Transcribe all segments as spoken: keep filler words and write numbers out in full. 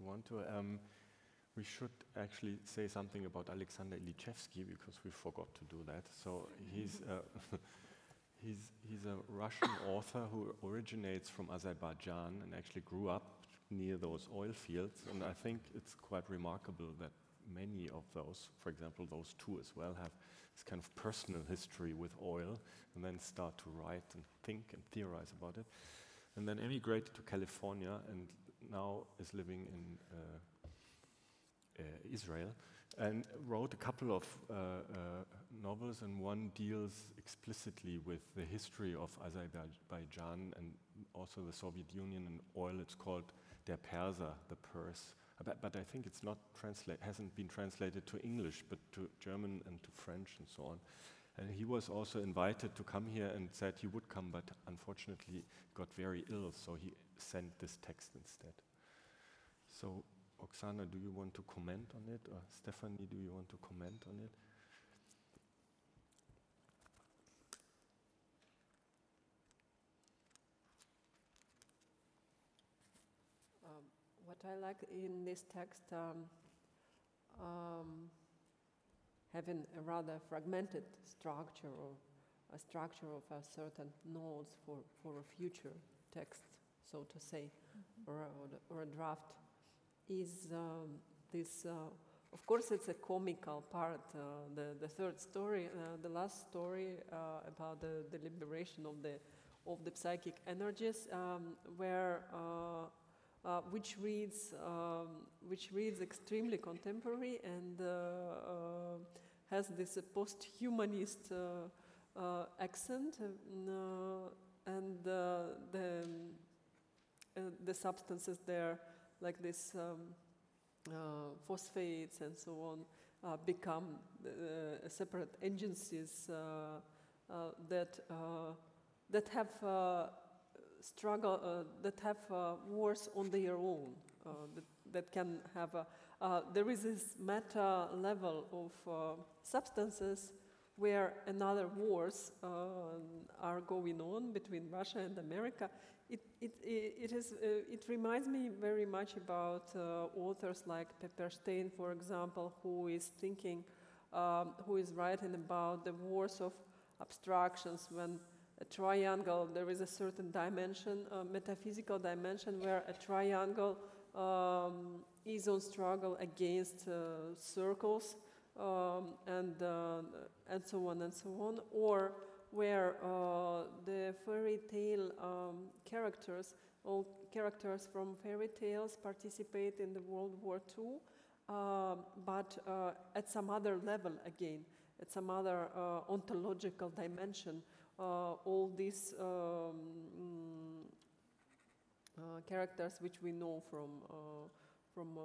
want to. Um, we should actually say something about Alexander Ilichevsky because we forgot to do that. So he's uh, he's he's a Russian author who originates from Azerbaijan and actually grew up near those oil fields. And I think it's quite remarkable that many of those, for example, those two as well, have this kind of personal history with oil, and then start to write and think and theorize about it. And then emigrated to California and now is living in uh, uh, Israel, and wrote a couple of uh, uh, novels, and one deals explicitly with the history of Azerbaijan and also the Soviet Union and oil. It's called Der Perser, the Purse. But, but I think it's not translate, hasn't been translated to English, but to German and to French and so on. And he was also invited to come here and said he would come, but unfortunately got very ill, so he sent this text instead. So, Oksana, do you want to comment on it? Or Stephanie, do you want to comment on it? Um, what I like in this text, um, um, having a rather fragmented structure or a structure of a certain nodes for, for a future text, so to say, mm-hmm. or, or, or a draft, is um, this, uh, of course it's a comical part, uh, the, the third story, uh, the last story uh, about the, the liberation of the, of the psychic energies, um, where uh, Uh, which reads um, which reads extremely contemporary and uh, uh, has this uh, post-humanist uh, uh, accent, uh, and uh, the uh, the substances there, like this um, uh, phosphates and so on, uh, become uh, separate agencies uh, uh, that uh, that have. Uh, struggle uh, that have uh, wars on their own, uh, that, that can have a, uh, there is this meta level of uh, substances where another wars uh, are going on between Russia and America. It, it, it, is, uh, it reminds me very much about uh, authors like Pepperstein, for example, who is thinking, um, who is writing about the wars of abstractions when a triangle, there is a certain dimension, a metaphysical dimension, where a triangle um, is on struggle against uh, circles, um, and, uh, and so on and so on, or where uh, the fairy tale um, characters, all characters from fairy tales participate in the World War Two, uh, but uh, at some other level again, at some other uh, ontological dimension. Uh, all these um, uh, characters which we know from uh, from um,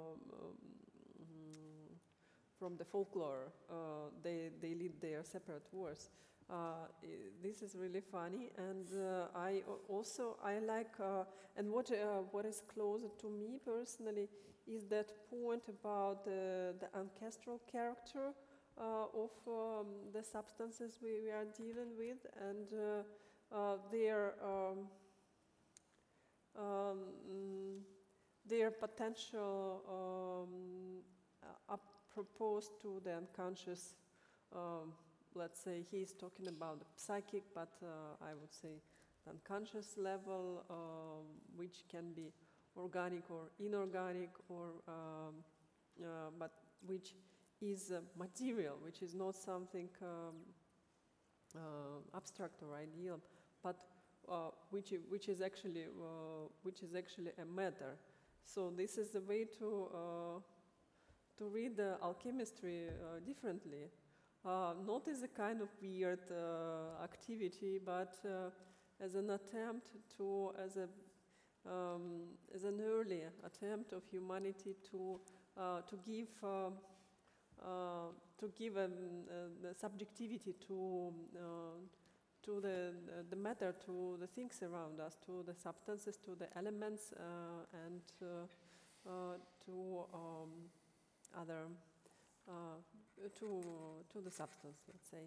um, from the folklore, uh, they they lead their separate wars. Uh, this is really funny, and uh, I also I like uh, and what uh, what is closer to me personally is that point about the, the ancestral character. Uh, of um, the substances we, we are dealing with, and uh, uh, their um, um, their potential um, uh, proposed to the unconscious. Um, let's say he's talking about the psychic, but uh, I would say the unconscious level, um, which can be organic or inorganic, or um, uh, but which is uh, material, which is not something um, uh, abstract or ideal, but uh, which which is actually uh, which is actually a matter. So this is the way to uh, to read the alchemistry uh, differently, uh, not as a kind of weird uh, activity, but uh, as an attempt to as a um, as an early attempt of humanity to uh, to give. Uh, Uh, to give um, uh, the subjectivity to uh, to the the matter, to the things around us, to the substances, to the elements, uh, and uh, uh, to um, other uh, to to the substance, let's say.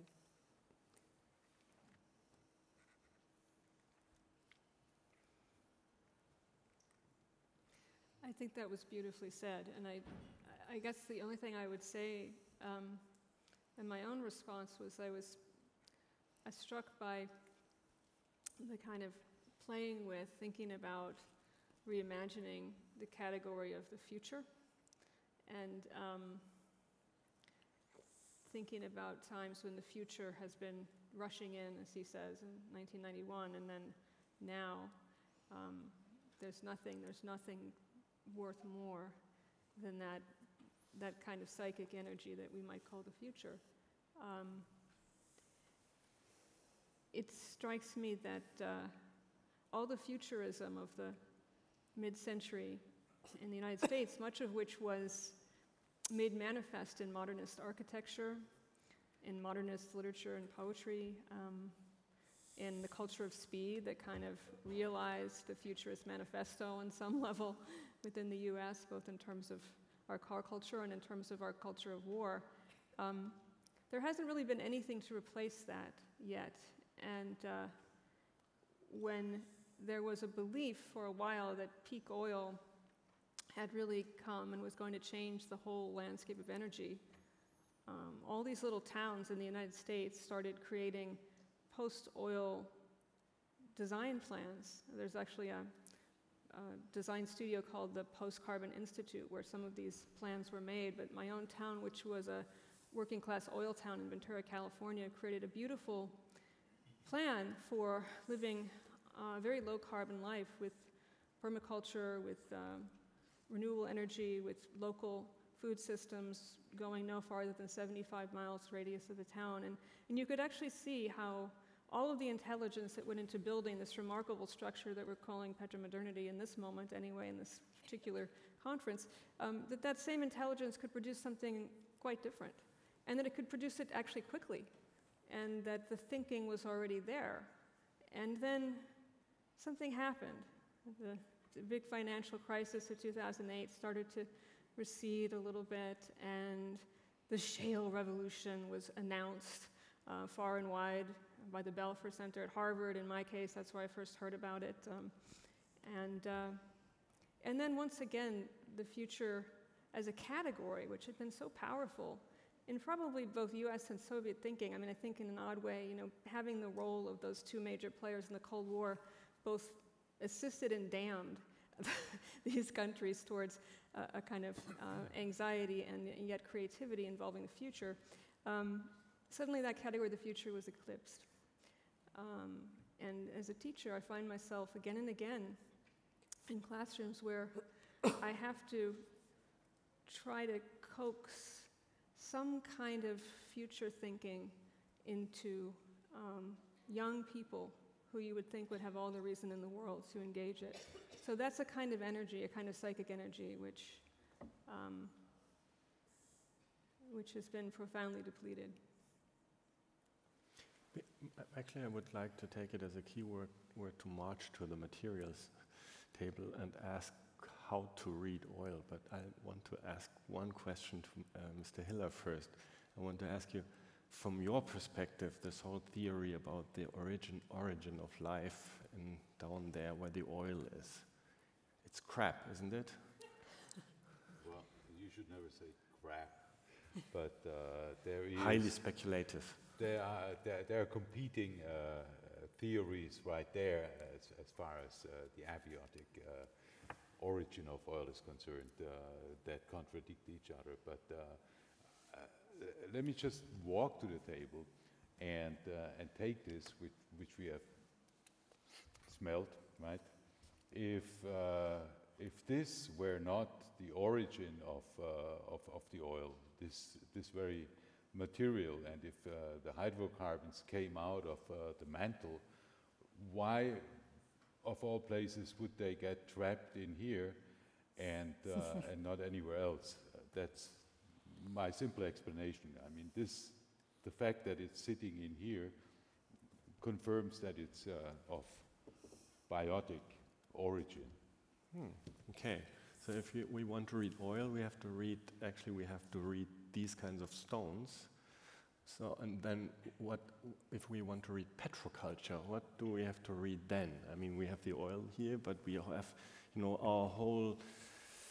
I think that was beautifully said, and I, I guess the only thing I would say um, in my own response was I was I struck by the kind of playing with, thinking about reimagining the category of the future, and um, thinking about times when the future has been rushing in, as he says, in nineteen ninety-one, and then now um, there's nothing, there's nothing worth more than that, that kind of psychic energy that we might call the future. Um, it strikes me that uh, all the futurism of the mid-century in the United States, much of which was made manifest in modernist architecture, in modernist literature and poetry, um, in the culture of speed that kind of realized the futurist manifesto on some level within the U S, both in terms of our car culture and in terms of our culture of war. Um, there hasn't really been anything to replace that yet. And uh, when there was a belief for a while that peak oil had really come and was going to change the whole landscape of energy, um, all these little towns in the United States started creating post-oil design plans. There's actually a, a design studio called the Post-Carbon Institute where some of these plans were made, but my own town, which was a working class oil town in Ventura, California, created a beautiful plan for living a very low carbon life with permaculture, with um, renewable energy, with local food systems going no farther than seventy-five miles radius of the town. And, and you could actually see how all of the intelligence that went into building this remarkable structure that we're calling Petro-modernity in this moment anyway, in this particular conference, um, that that same intelligence could produce something quite different. And that it could produce it actually quickly. And that the thinking was already there. And then something happened. The, the big financial crisis of two thousand eight started to recede a little bit, and the shale revolution was announced uh, far and wide by the Belfer Center at Harvard. In my case, that's where I first heard about it. Um, and, uh, and then once again, the future as a category, which had been so powerful in probably both U S and Soviet thinking. I mean, I think in an odd way, you know, having the role of those two major players in the Cold War both assisted and damned these countries towards uh, a kind of uh, anxiety and yet creativity involving the future. Um, suddenly that category of the future was eclipsed. Um, and as a teacher, I find myself again and again in classrooms where I have to try to coax some kind of future thinking into um, young people who you would think would have all the reason in the world to engage it. So that's a kind of energy, a kind of psychic energy, which, um, which has been profoundly depleted. Actually, I would like to take it as a key word, word to march to the materials table and ask how to read oil, but I want to ask one question to uh, Mister Hiller first. I want to ask you, from your perspective, this whole theory about the origin origin of life in down there where the oil is, it's crap, isn't it? Well, you should never say crap, but uh, there is highly speculative. There are there, there are competing uh, theories right there as as far as uh, the abiotic Uh, origin of oil is concerned, uh, that contradict each other. But uh, uh, let me just walk to the table and uh, and take this, which, which we have smelled, right? If uh, if this were not the origin of uh, of, of the oil, this this very material, and if uh, the hydrocarbons came out of uh, the mantle, why, of all places, would they get trapped in here and uh, and not anywhere else? Uh, that's my simple explanation. I mean, this, the fact that it's sitting in here confirms that it's uh, of biotic origin. Hmm. Okay, so if you, we want to read oil, we have to read, actually we have to read these kinds of stones. So, and then what, if we want to read petroculture, what do we have to read then? I mean, we have the oil here, but we have, you know, our whole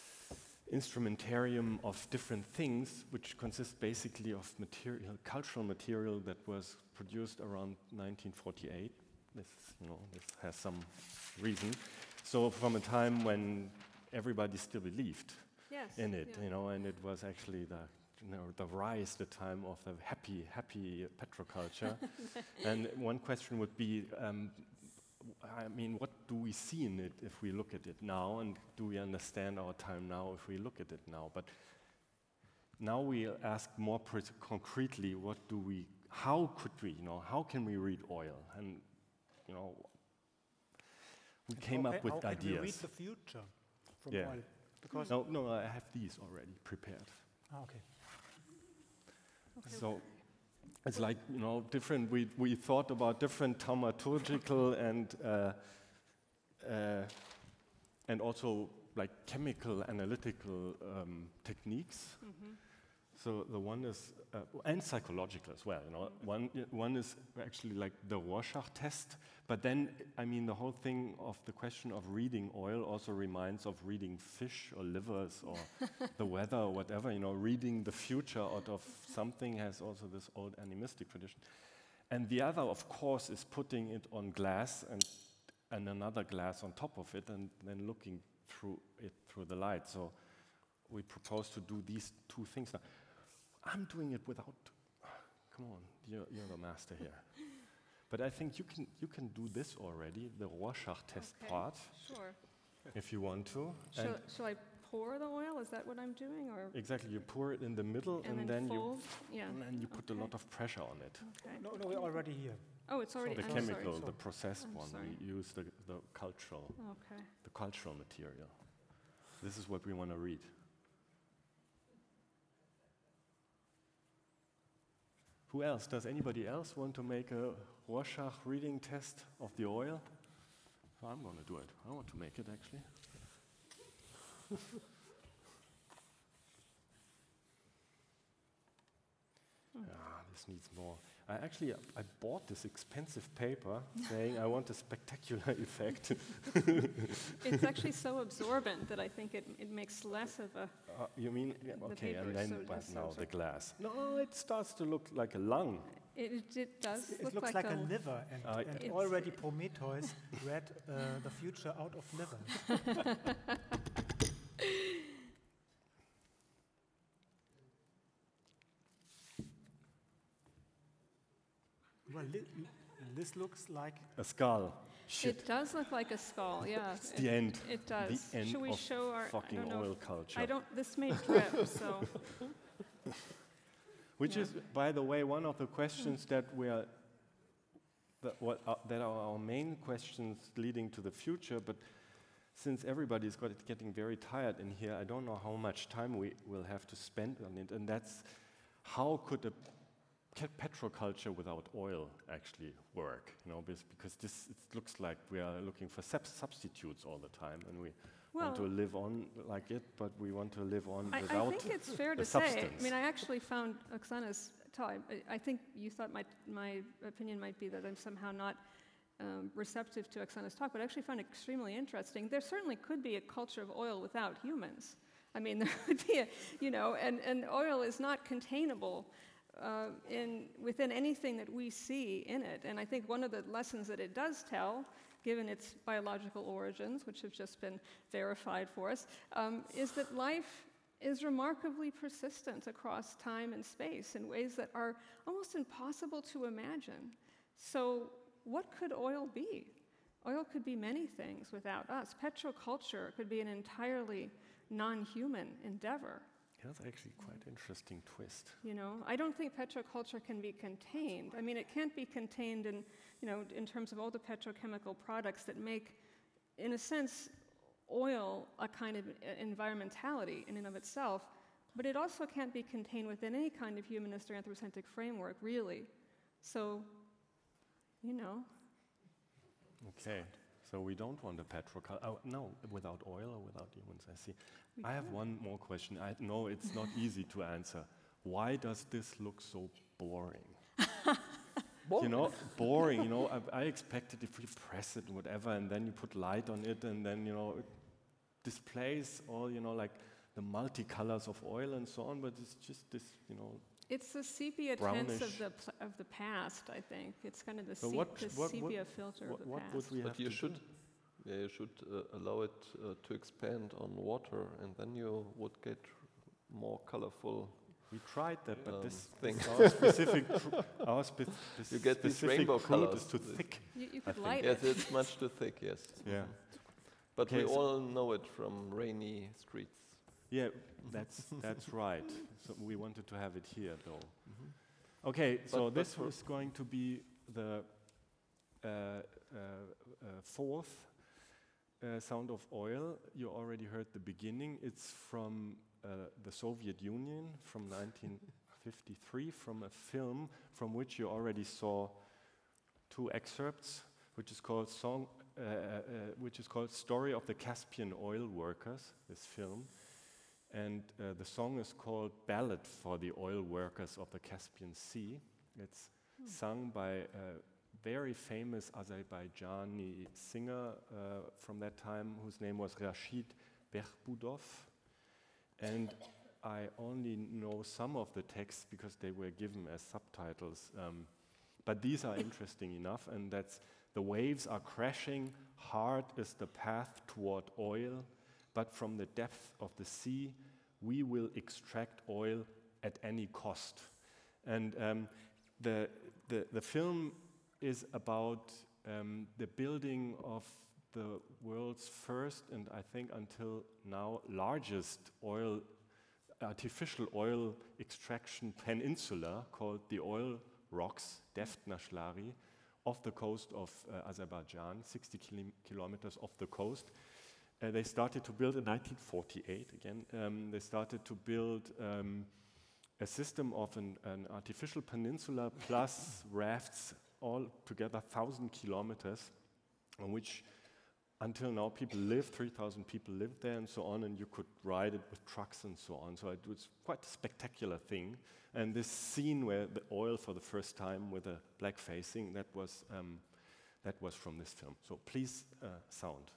instrumentarium of different things, which consists basically of material, cultural material that was produced around nineteen forty-eight. This, you know, this has some reason. So from a time when everybody still believed Yes. in it, yeah. you know, and it was actually the, you know, the rise, the time of the happy, happy petroculture. And one question would be, um, I mean, what do we see in it if we look at it now, and do we understand our time now if we look at it now? But now we ask more pre- concretely, what do we, how could we, you know, how can we read oil? And, you know, we came How up ca- with how can we read ideas. the future from Yeah. oil? Because No, no, I have these already prepared. ah, okay. Okay. So it's like, you know, different, we, we thought about different thaumaturgical and, uh, uh, and also like chemical analytical um, techniques. Mhm. So the one is, uh, and psychological as well, you know. One, one is actually like the Rorschach test, but then, I mean, the whole thing of the question of reading oil also reminds of reading fish or livers or the weather or whatever, you know, reading the future out of something has also this old animistic tradition. And the other, of course, is putting it on glass and, and another glass on top of it and then looking through it through the light. So we propose to do these two things now. I'm doing it without, come on, you're, you're the master here. But I think you can you can do this already, the Rorschach test Okay. part, Sure. if you want to. Shall, And shall I pour the oil? Is that what I'm doing, or exactly, you pour it in the middle and, and, then, then, you fold? Yeah. and then you put a Okay. lot of pressure on it. Okay. No, no, we're already here. Oh, it's already. The I'm chemical, Sorry. the processed I'm one, sorry. we use the, the cultural, Okay. the cultural material. This is what we want to read. Who else? Does anybody else want to make a Rorschach reading test of the oil? So I'm going to do it. I want to make it actually. Ah, this needs more. I actually I bought this expensive paper saying I want a spectacular effect. It's actually so absorbent that I think it, it makes less of a. Uh, you mean yeah, The okay? paper And is then so but just so now the absorbent. glass. No, it starts to look like a lung. It, it, it does It look looks like, like, a, a. liver, and, Uh, and It's- already Prometheus read uh, the future out of liver. Well, li- this looks like A skull. Shit. It does look like a skull. Yeah. It's it, the end. It does. The end Should we of show our? I fucking don't know. oil if- culture. I don't. This may drip, so. Which Yeah. is, by the way, one of the questions that we are, that, what, uh, that are our main questions leading to the future. But since everybody's got it getting very tired in here, I don't know how much time we will have to spend on it. And that's how could a ca- petroculture without oil actually work? You know, bes- because this it looks like we are looking for sub- substitutes all the time, and we Well, want to live on like it, but we want to live on I, I without. think it's fair the to say. I substance. mean, I actually found Oksana's talk. I, I think you thought my my opinion might be that I'm somehow not um, receptive to Oksana's talk, but I actually found it extremely interesting. There certainly could be a culture of oil without humans. I mean, there could be a, you know, and, and oil is not containable uh, in within anything that we see in it. And I think one of the lessons that it does tell, given its biological origins, which have just been verified for us, um, is that life is remarkably persistent across time and space in ways that are almost impossible to imagine. So what could oil be? Oil could be many things without us. Petroculture could be an entirely non-human endeavor. That's actually quite interesting twist. You know, I don't think petroculture can be contained. I mean, it can't be contained in, you know, in terms of all the petrochemical products that make, in a sense, oil a kind of uh, environmentality in and of itself, but it also can't be contained within any kind of humanist or anthropocentric framework, really. So, you know. Okay, so we don't want a petrochemical. Oh, no, without oil or without humans, I see. we I have can. one more question. I know it's not easy to answer. Why does this look so boring? You know, boring, you know, I, I expected if you press it and whatever, and then you put light on it, and then, you know, it displays all, you know, like the multicolors of oil and so on, but it's just this, you know. It's the sepia tense Brownish. of the pl- of the past, I think. It's kind of the, So se- what- the what- what- sepia filter What, of the what past. would we have But you to should, do? yeah, you should uh, allow it uh, to expand on water, and then you would get more colorful. We tried that, but um, this thing. this our specific, tr- our spe- spe- You get these specific rainbow fruit colors. is too This- thick. You, you I could think. light Yes, it. it's much too thick. Yes. Yeah. But Okay, we so- all know it from rainy streets. Yeah, that's that's right. So we wanted to have it here, though. Okay, so But- but this for- is going to be the uh, uh, uh, fourth uh, sound of oil. You already heard the beginning. It's from uh, the Soviet Union from nineteen fifty-three, from a film from which you already saw two excerpts, which is called song, uh, uh, which is called "Story of the Caspian Oil Workers." This film. And uh, the song is called Ballad for the Oil Workers of the Caspian Sea. It's Hmm. sung by a very famous Azerbaijani singer uh, from that time, whose name was Rashid Behbudov. And I only know some of the texts because they were given as subtitles. Um, but these are interesting enough, and that's: the waves are crashing, hard is the path toward oil, but from the depth of the sea, we will extract oil at any cost. And um, the, the, the film is about um, the building of the world's first, and I think until now, largest oil, artificial oil extraction peninsula called the Oil Rocks, Deftnashlari, off the coast of uh, Azerbaijan, sixty kilo- kilometers off the coast. Uh, they started to build in nineteen forty-eight again. Um, they started to build um, a system of an, an artificial peninsula plus rafts, all together one thousand kilometers, on which until now people live, three thousand people lived there and so on, and you could ride it with trucks and so on. So it was quite a spectacular thing. And this scene where the oil for the first time with a black facing, that was, um, that was from this film. So please, uh, sound.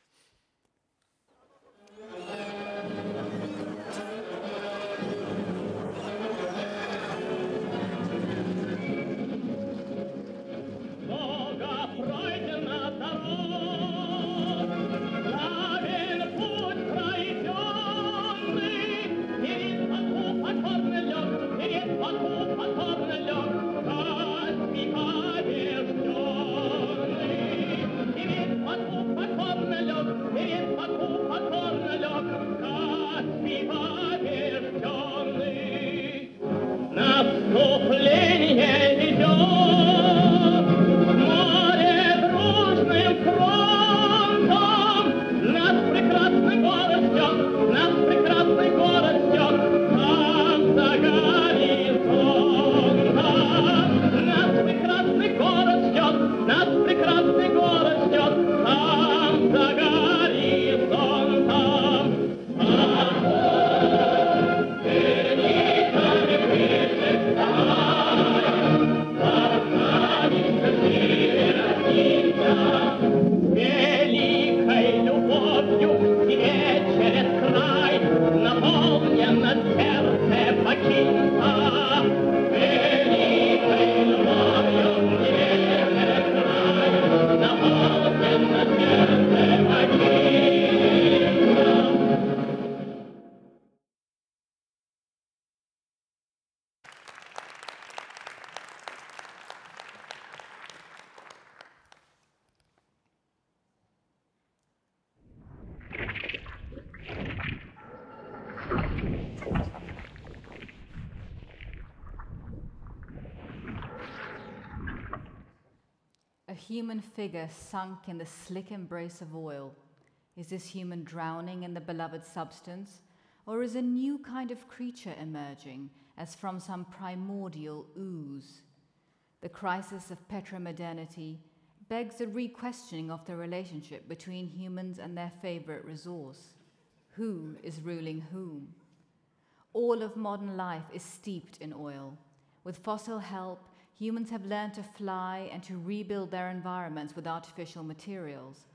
A human figure sunk in the slick embrace of oil. Is this human drowning in the beloved substance, or is a new kind of creature emerging as from some primordial ooze? The crisis of petramodernity begs a re-questioning of the relationship between humans and their favorite resource. Who is ruling whom? All of modern life is steeped in oil. With fossil help, humans have learned to fly and to rebuild their environments with artificial materials.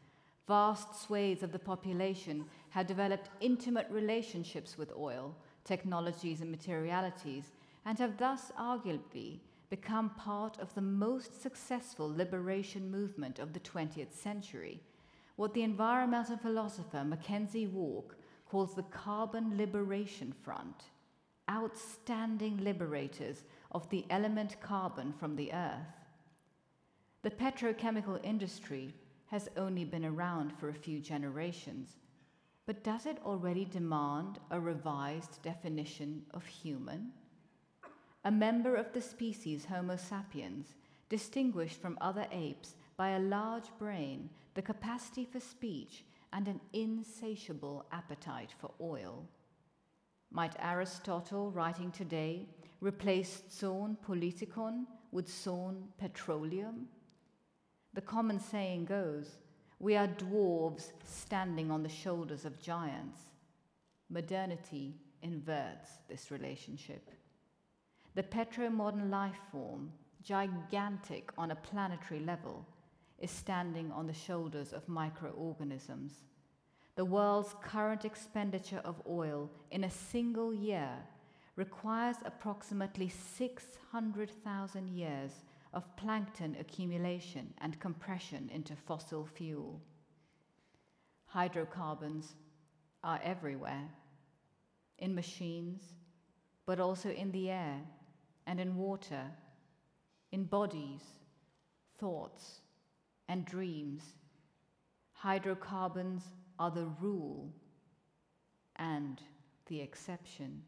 vast swathes of the population have developed intimate relationships with oil, technologies, and materialities, and have thus arguably become part of the most successful liberation movement of the twentieth century, what the environmental philosopher Mackenzie Walk calls the Carbon Liberation Front, outstanding liberators of the element carbon from the earth. The petrochemical industry has only been around for a few generations, but does it already demand a revised definition of human? A member of the species Homo sapiens, distinguished from other apes by a large brain, the capacity for speech, and an insatiable appetite for oil. Might Aristotle, writing today, replace zoon politikon with zoon petroleum? The common saying goes, we are dwarves standing on the shoulders of giants. Modernity inverts this relationship. The petro-modern life form, gigantic on a planetary level, is standing on the shoulders of microorganisms. The world's current expenditure of oil in a single year requires approximately six hundred thousand years of plankton accumulation and compression into fossil fuel. Hydrocarbons are everywhere, in machines, but also in the air and in water, in bodies, thoughts, and dreams. Hydrocarbons are the rule and the exception.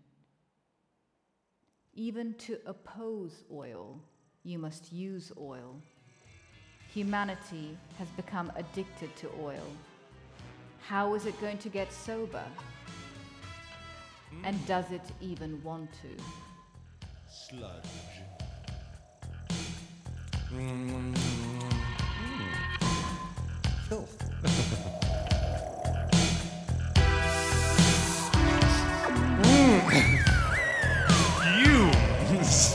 Even to oppose oil, you must use oil. Humanity has become addicted to oil. How is it going to get sober? And does it even want to? Sludge. Filth. Fumes.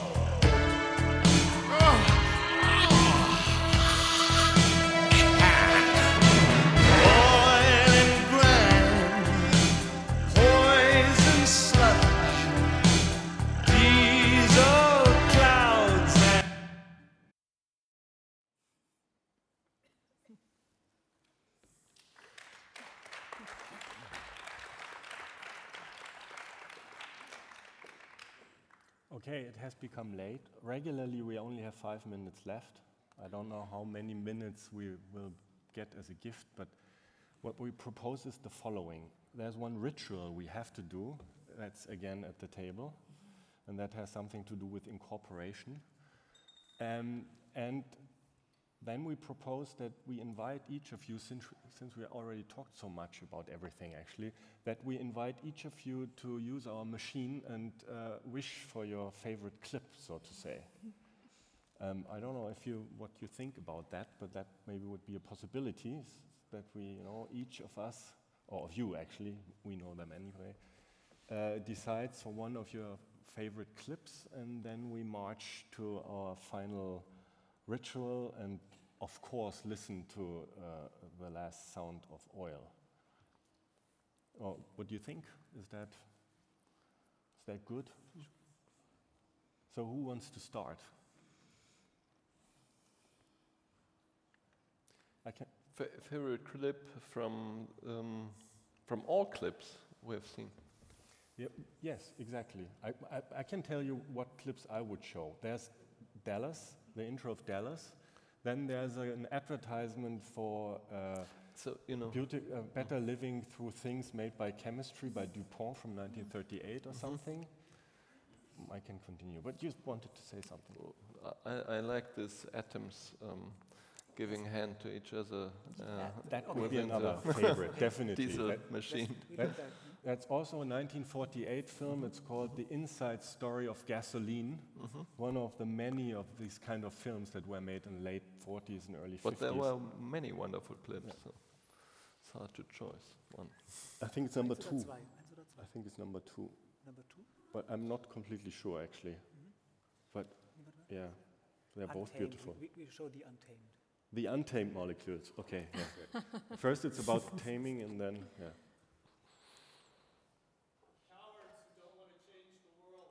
Okay, it has become late. Regularly, we only have five minutes left. I don't know how many minutes we will get as a gift, but what we propose is the following. There's one ritual we have to do, that's again at the table, and that has something to do with incorporation. Um, and then we propose that we invite each of you, since, since we already talked so much about everything actually, that we invite each of you to use our machine and uh, wish for your favorite clip, so to say. Um, I don't know if you what you think about that, but that maybe would be a possibility, that we, you know, each of us, or of you actually, we know them anyway, uh, decides for one of your favorite clips, and then we march to our final ritual and, of course, listen to uh, the last sound of oil. Or what do you think? Is that is that good? So who wants to start? I can. Fa favorite clip from um, from all clips we have seen. Yeah, yes, exactly. I, I, I can tell you what clips I would show. There's Dallas, the intro of Dallas. Then there's a, an advertisement for uh, so, you know, beauty, uh, better living through things made by chemistry by DuPont from nineteen thirty-eight or mm-hmm. something. I can continue, but you wanted to say something. I, I like this atoms um, giving hand to each other. Uh, that that would be another favorite, definitely. Diesel that, machine. That, that's also a nineteen forty-eight film. It's called The Inside Story of Gasoline. Mm-hmm. One of the many of these kind of films that were made in the late forties and early but fifties. But there were many wonderful clips, yeah. So it's hard to choose one. I think it's number two. I think it's number two. Number two? But I'm not completely sure, actually. Mm-hmm. But, yeah, they're Untamed. both beautiful. We, we show the Untamed. The untamed molecules. Okay. Yeah. First, it's about taming, and then yeah. Cowards who don't want to change the world.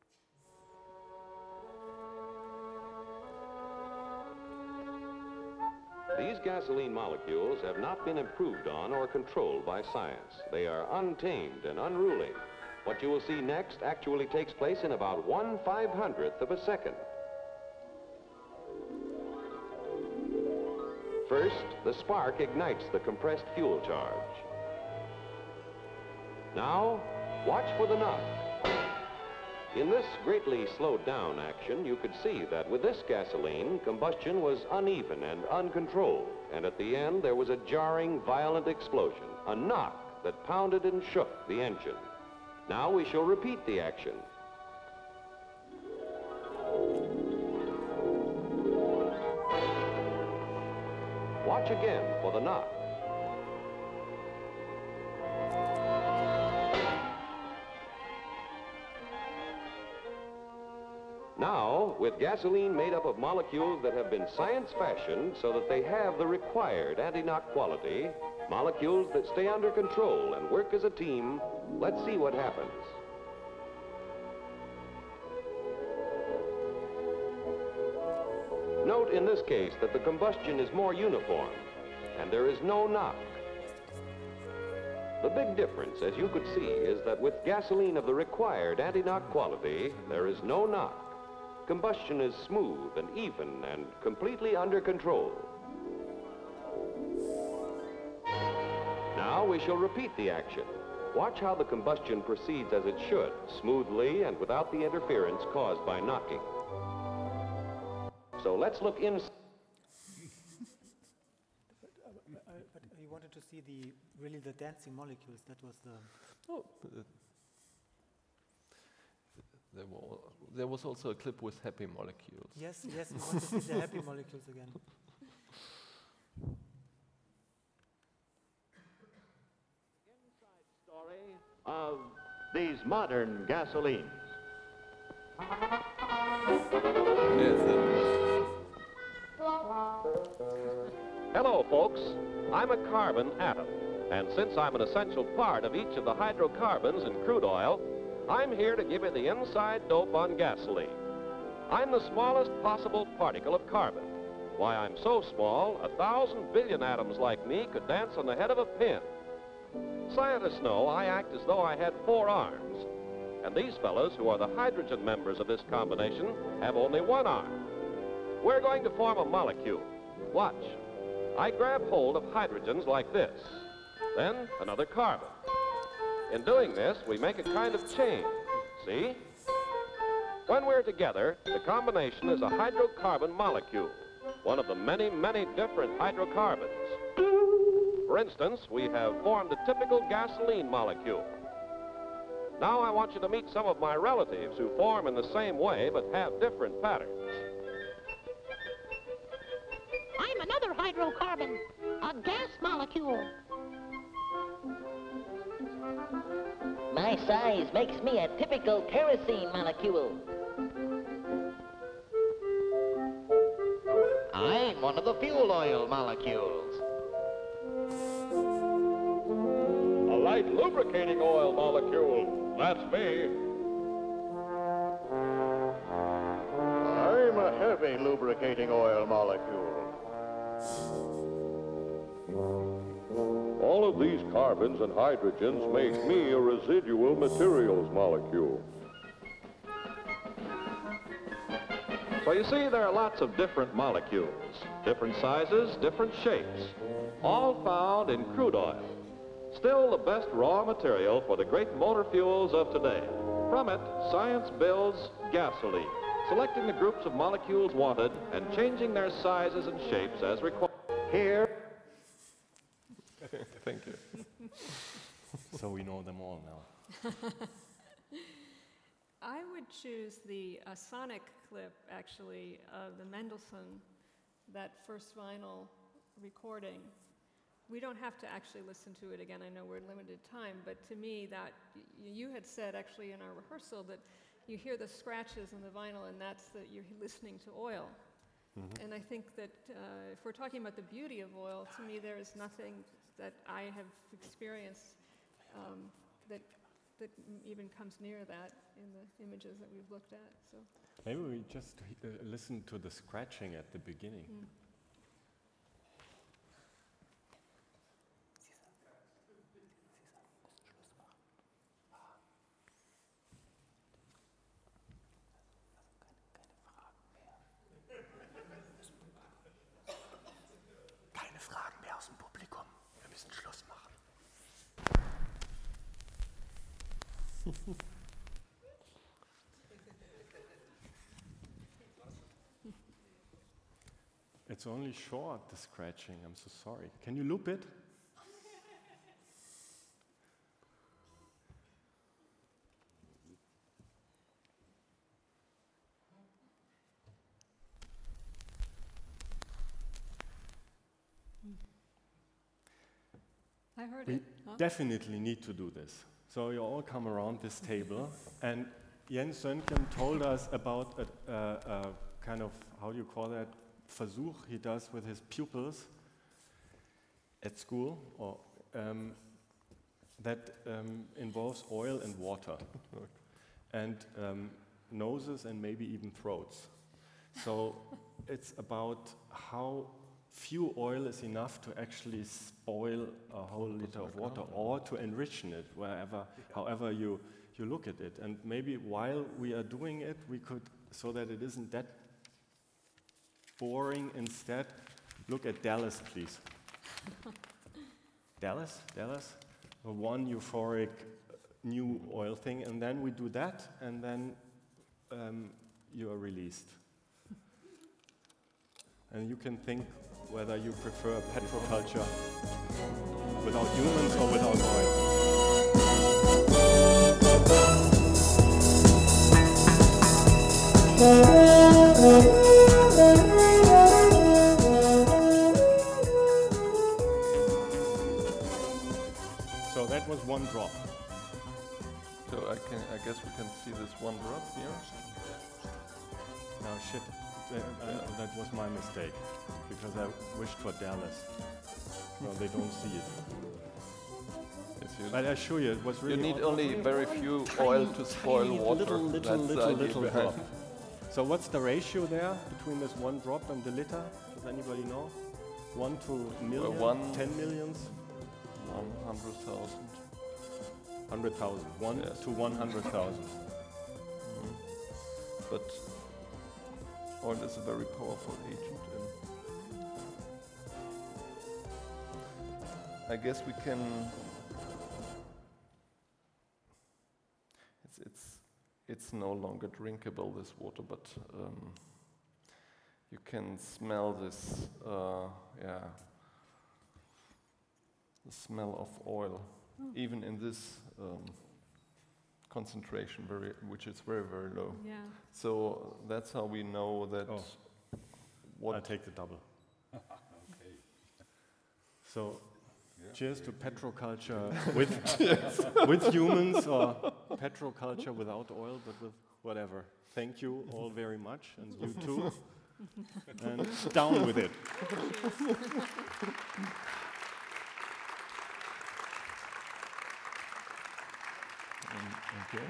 These gasoline molecules have not been improved on or controlled by science. They are untamed and unruly. What you will see next actually takes place in about one five hundredth of a second. First, the spark ignites the compressed fuel charge. Now, watch for the knock. In this greatly slowed down action, you could see that with this gasoline, combustion was uneven and uncontrolled, and at the end there was a jarring, violent explosion, a knock that pounded and shook the engine. Now we shall repeat the action. Watch again for the knock. Now, with gasoline made up of molecules that have been science-fashioned so that they have the required anti-knock quality, molecules that stay under control and work as a team, let's see what happens. Note in this case that the combustion is more uniform, and there is no knock. The big difference, as you could see, is that with gasoline of the required anti-knock quality, there is no knock. Combustion is smooth and even and completely under control. Now we shall repeat the action. Watch how the combustion proceeds as it should, smoothly and without the interference caused by knocking. So let's look in. But, uh, but you wanted to see the really the dancing molecules. That was the. Oh, uh, there, wa- there was also a clip with happy molecules. Yes, yes, we want to see the happy molecules again. Story of these modern gasolines. Yes, that- Hello, folks. I'm a carbon atom, and since I'm an essential part of each of the hydrocarbons in crude oil, I'm here to give you the inside dope on gasoline. I'm the smallest possible particle of carbon. Why, I'm so small, a thousand billion atoms like me could dance on the head of a pin. Scientists know I act as though I had four arms, and these fellows, who are the hydrogen members of this combination, have only one arm. We're going to form a molecule. Watch. I grab hold of hydrogens like this, then another carbon. In doing this, we make a kind of chain. See? When we're together, the combination is a hydrocarbon molecule, one of the many, many different hydrocarbons. For instance, we have formed a typical gasoline molecule. Now I want you to meet some of my relatives who form in the same way but have different patterns. I'm another hydrocarbon, a gas molecule. My size makes me a typical kerosene molecule. I'm one of the fuel oil molecules. A light lubricating oil molecule. That's me. I'm a heavy lubricating oil molecule. All of these carbons and hydrogens make me a residual materials molecule. So you see, there are lots of different molecules, different sizes, different shapes, all found in crude oil. Still the best raw material for the great motor fuels of today. From it, science builds gasoline, selecting the groups of molecules wanted and changing their sizes and shapes as required. Here. Thank you. So we know them all now. I would choose the uh, sonic clip, actually, of the Mendelssohn, that first vinyl recording. We don't have to actually listen to it again. I know we're in limited time, but to me, that y- you had said actually in our rehearsal that you hear the scratches in the vinyl, and that's that you're listening to oil. Mhm. And I think that uh, if we're talking about the beauty of oil, to me there is nothing that I have experienced um, that that m- even comes near that in the images that we've looked at. So. Maybe we just uh, listen to the scratching at the beginning. Mm. Keine Fragen mehr aus dem Publikum. Wir müssen Schluss machen. It's only short, the scratching. I'm so sorry. Can you loop it? I heard We it. Huh? definitely need to do this. So you all come around this table, and Jens Söntgen told us about a, a, a kind of, how do you call that, Versuch he does with his pupils at school, or um, that um, involves oil and water, and um, noses and maybe even throats. So it's about how few oil is enough to actually spoil a whole liter of water, or to enrich it wherever, however you, you look at it. And maybe while we are doing it, we could, so that it isn't that boring, instead, look at Dallas, please. Dallas, Dallas, the one euphoric uh, new oil thing, and then we do that, and then um, you are released. And you can think whether you prefer petroculture without humans or without oil. So that was one drop. So I can, I guess we can see this one drop here. Now shit, uh, uh, that was my mistake, because I wished for Dallas. No, they don't see it. Yes, you, But I assure you, it was you really... need on- only only very one few tiny, oil to spoil tiny water. Little, little, That's the little, idea little behind. drop. So what's the ratio there between this one drop and the liter? Does anybody know? One to million? one- Ten millions? one hundred thousand. Hundred thousand. One Yes. to one hundred thousand. Mm. But oil is a very powerful agent, and I guess we can. It's it's it's no longer drinkable, this water, but um, you can smell this. Uh, yeah, the smell of oil, even in this. Um, concentration, very, which is very, very low. Yeah. So that's how we know that Oh. what I'll take the double. Okay. So, Yeah. cheers to petroculture with, with humans, or petroculture without oil, but with whatever. Thank you all very much, and you too. And down with it. okay.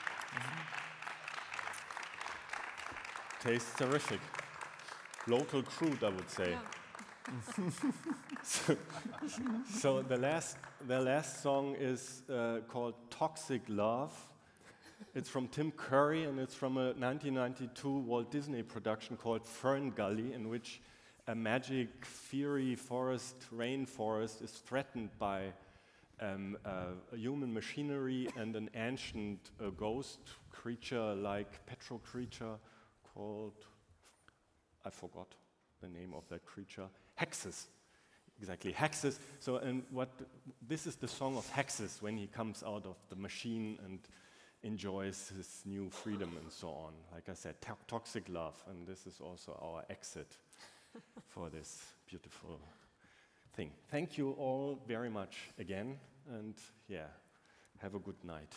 Tastes terrific. Local crude, I would say. Yeah. so, so the last, the last song is uh, called "Toxic Love." It's from Tim Curry, and it's from a nineteen ninety-two Walt Disney production called Fern Gully, in which a magic fairy forest, rainforest, is threatened by um, uh, a human machinery and an ancient uh, ghost creature, like petro creature, called, I forgot the name of that creature, Hexes. Exactly, Hexes. So, and what this is the song of Hexes when he comes out of the machine and enjoys his new freedom and so on. Like I said, to- toxic love, and this is also our exit for this beautiful thing. Thank you all very much again, and yeah, have a good night.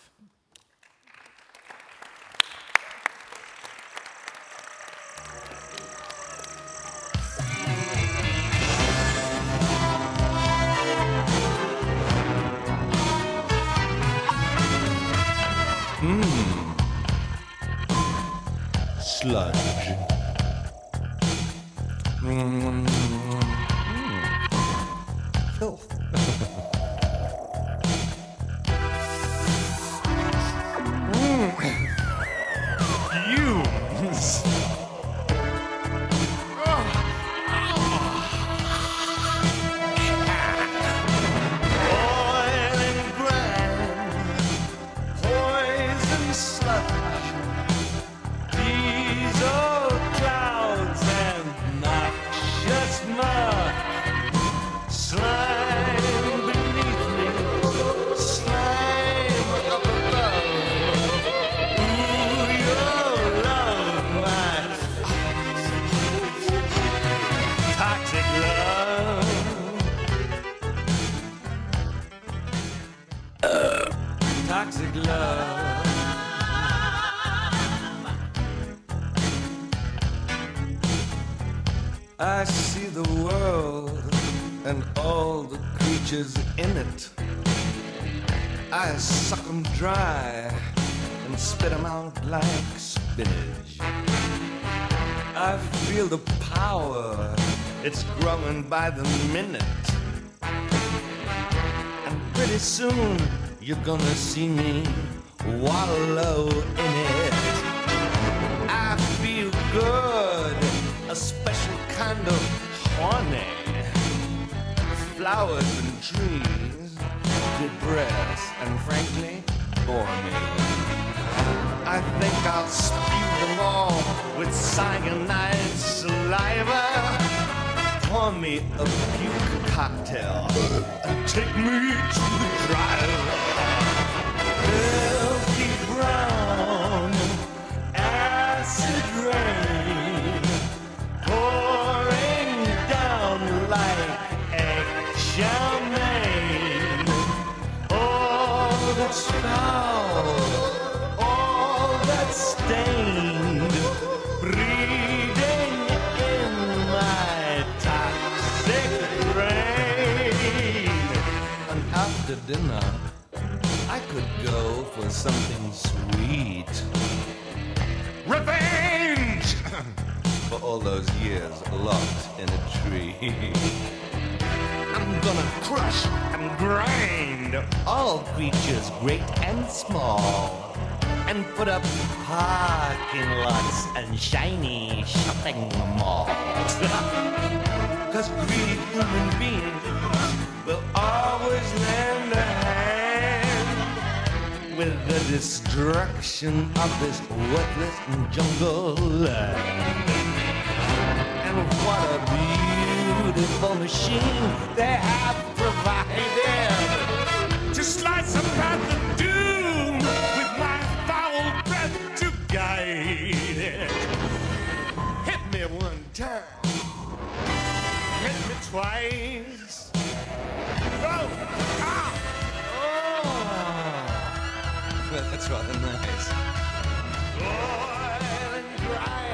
Mmm. Sludge. Mm. Filth. Mm. Fumes. Oil and grime, poison sludge, diesel clouds and noxious mud, slime beneath me, slime up above. Ooh, your love, my toxic love. Toxic love. I see the world and all the creatures in it. I suck them dry and spit them out like spinach. I feel the power, it's growing by the minute. And pretty soon you're gonna see me wallow in it. I feel good, a special kind of horny. Flowers and trees depress and frankly bore me. I think I'll spew them all with cyanide saliva. Pour me a puke cocktail and take me to the driver. Filthy brown acid rain pouring down like egg-champagne. All that's foul, all that's stained, breeding in my toxic brain. And after dinner, I could go for something sweet. Revenge! For all those years locked in a tree. I'm gonna crush and grind all creatures great and small, and put up parking lots and shiny shopping malls. Cause greedy human beings will always lend a hand with the destruction of this worthless jungle land. And what a beautiful machine they have provided to slice a path of doom with my foul breath to guide it. Hit me one time, hit me twice. Oh, ah, oh. Well, that's rather nice. Oil and dry.